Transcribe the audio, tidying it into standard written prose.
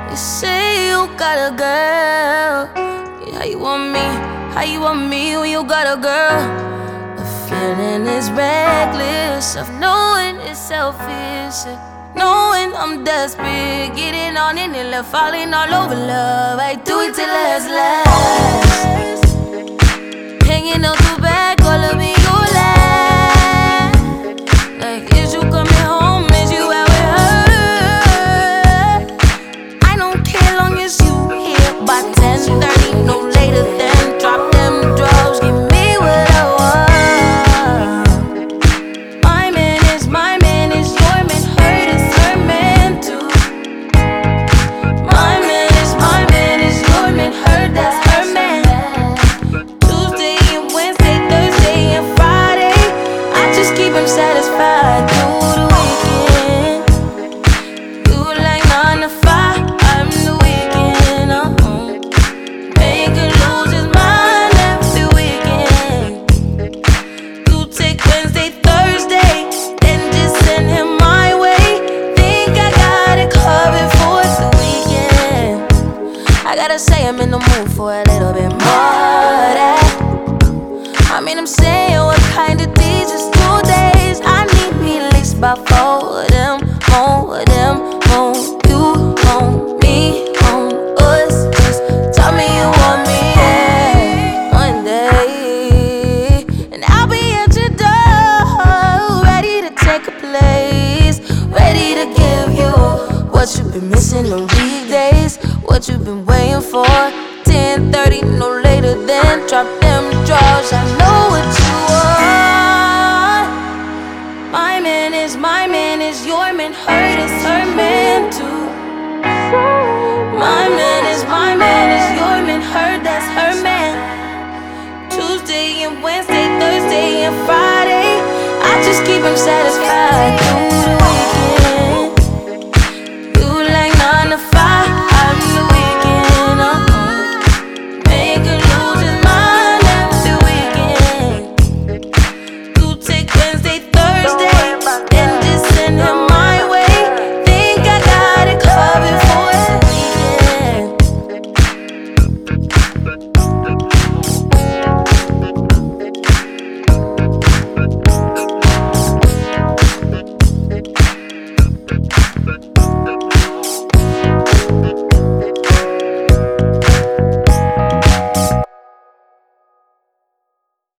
You say you got a girl. Yeah, how you want me? How you want me when you got a girl? The feeling is reckless of knowing it's selfish, knowing I'm desperate, getting on in it, left falling all over love. I do it till last. Hanging out the back, all of me, you laugh. Like, is you coming home? Is you out with her? I don't care long as you here by 10:30, no later than drop them drugs, give me what I want. My man is your man, hurt is her man too. My man is your man, hurt that's her man. Tuesday and Wednesday, Thursday and Friday, I just keep him satisfied through the weekend. You like 9 to 5, I'm the weekend. Make her lose his mind every weekend. You take Wednesday, Thursday, then just send him my way. Think I got it covered for the weekend. I gotta say I'm in the mood for a little bit more of that. I mean, I'm saying what kind of days? Just 2 days. I need me at least about 4 of them, more of them, more. You want me, on us. Just tell me you want me, yeah, one day, and I'll be at your door, ready to take a place, ready to give you what you've been missing on weekdays, what you've been waiting for. 10:30, no later than drop them drawers. I know what you want. My man is your man, hurt is her man too. My man is your man, hurt that's her man. Tuesday and Wednesday, Thursday and Friday, I just keep him satisfied.